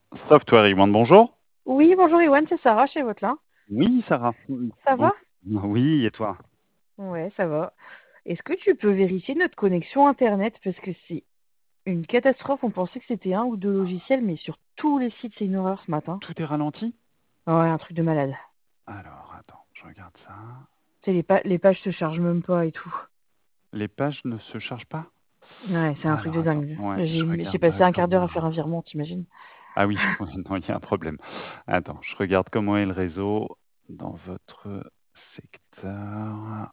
Software One, bonjour. Oui, bonjour Iwan, c'est Sarah chez Vautelin. Oui, Sarah. Ça Bon. va? Oui, et toi? Ouais, ça va. Est-ce que tu peux vérifier notre connexion Internet? Parce que c'est une catastrophe. On pensait que c'était un ou deux logiciels, mais sur tous les sites, c'est une horreur ce matin. Tout est ralenti? Ouais, un truc de malade. Alors, attends, je regarde ça. Tu sais, les pages se chargent même pas et tout. Les pages ne se chargent pas? Ouais, c'est un truc Alors, de attends, dingue. ouais, je J'ai regarde passé un quart d'heure à comment... faire un virement, t'imagines? Ah oui, ouais, non, il y a un problème. Attends, je regarde comment est le réseau dans votre secteur.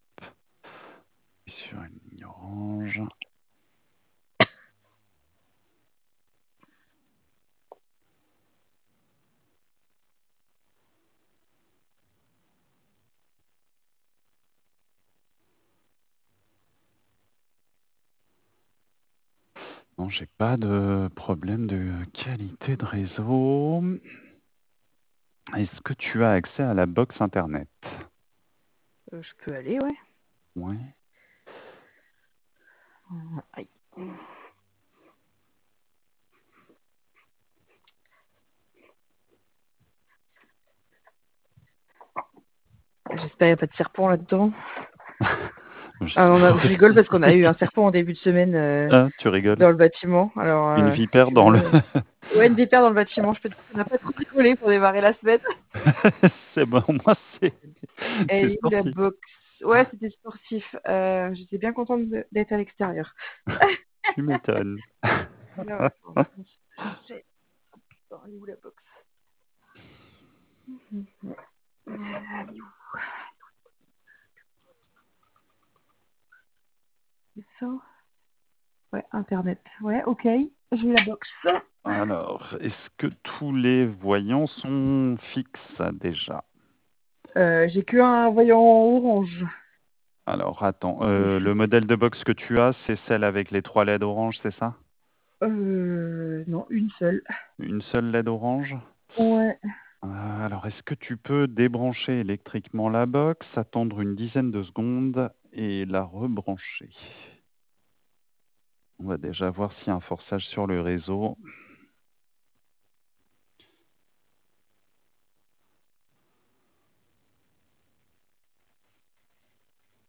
Sur une ligne orange. Non, j'ai pas de problème de qualité de réseau. Est-ce que tu as accès à la box Internet? Je peux aller, ouais. Ouais. Aïe. J'espère qu'il n'y a pas de serpent là-dedans. Ah, je rigole parce qu'on a eu un serpent en début de semaine Ah, tu rigoles? dans le bâtiment. Alors, Une si vipère tu dans le... veux. Ouais, une vipère dans le bâtiment. Je peux te dire qu'on n'a pas trop rigolé pour démarrer la semaine. C'est bon, moi c'est Elle est où la sportif. box? Ouais, c'était sportif. J'étais bien contente d'être à l'extérieur. Tu m'étonnes. Alors, attends, je sais. Attends, elle est où la box? Elle est où? C'est ça? Ouais, Internet. Ouais, ok. J'ai la box. Alors, est-ce que tous les voyants sont fixes déjà? J'ai que un voyant orange. Alors, attends, Il est le fixe. modèle de box que tu as, c'est celle avec les 3 LED orange, c'est ça? Non, une seule. Une seule LED orange? Ouais. Alors, est-ce que tu peux débrancher électriquement la box, attendre une dizaine de secondes et la rebrancher? On va déjà voir s'il y a un forçage sur le réseau.